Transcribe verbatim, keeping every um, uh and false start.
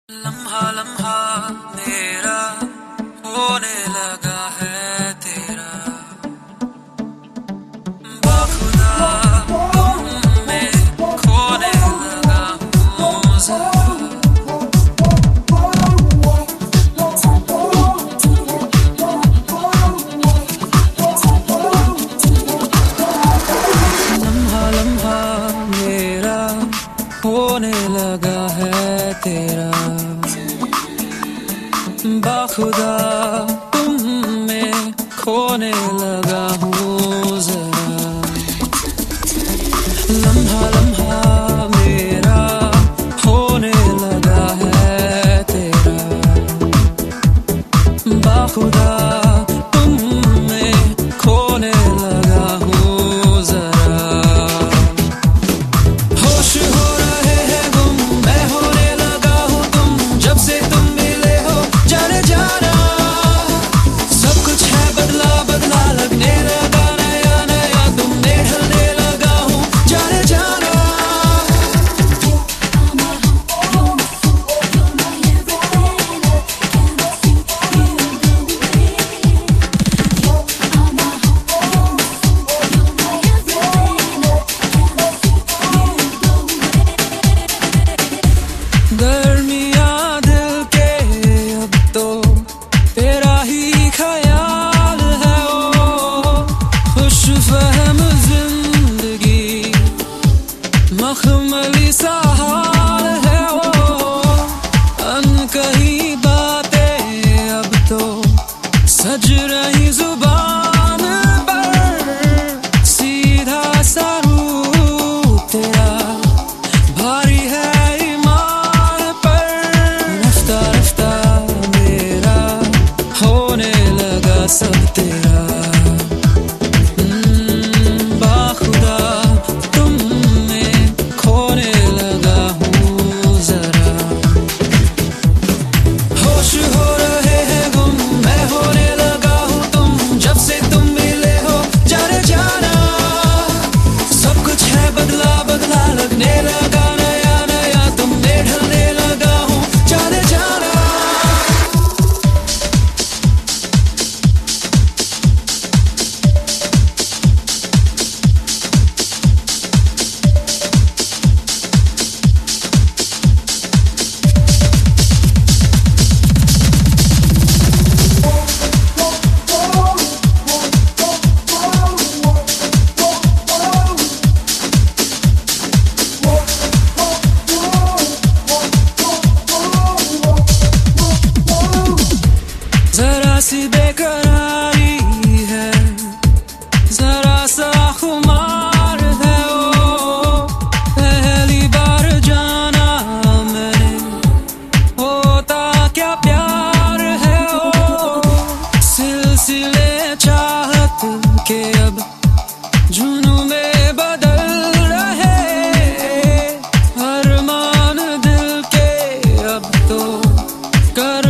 लम्हा लम्हा मेरा होने लगा है तेरा, बाखुदा तुम में खोने लगा हूँ जरा। लम्हा लम्हा मेरा होने लगा है तेरा, बाखुदा तुम में खोने लगा हूँ जरा। लम्हा लम्हा मेरा होने लगा है तेरा, बाखुदा तुम में खोने लगा हूँ जरा। होश हो रहे हैं गुम, मैं होने लगा हूँ तुम, जब से तुम मिले हो जाने जाना। सब कुछ है बदला बदला, लगने लगा नया नया, तुम में ढलने लगा हूँ जाने जाना। गर्मियाँ दिल के अब तो तेरा ही ख्याल है ओ, खुश फहम जिंदगी मखमली सा हाल है ओ। अनकही बातें अब तो सज रही जुबान पर, सीधा सा रूप तेरा भारी है ईमान पर। रफ्ता रफ्ता मेरा होने लगा सब तेरा, हम्म, बाखुदा तुम में खोने लगा हूँ जरा। होश हो रहे हैं गुम, मैं होने लगा हूँ तुम, जब से तुम मिले हो जाने जाना। सब कुछ है बदला बदला, लगने लगा नया नया, तुम में ढलने लगा हूँ जाने जाना। जरा सी बेकरारी है, जरा सा खुमार है ओ, पहली बार जाना मैंने होता क्या प्यार है ओ। सिलसिले चाहत के अब जुनून में बदल रहे, अरमान दिल के अब तो कर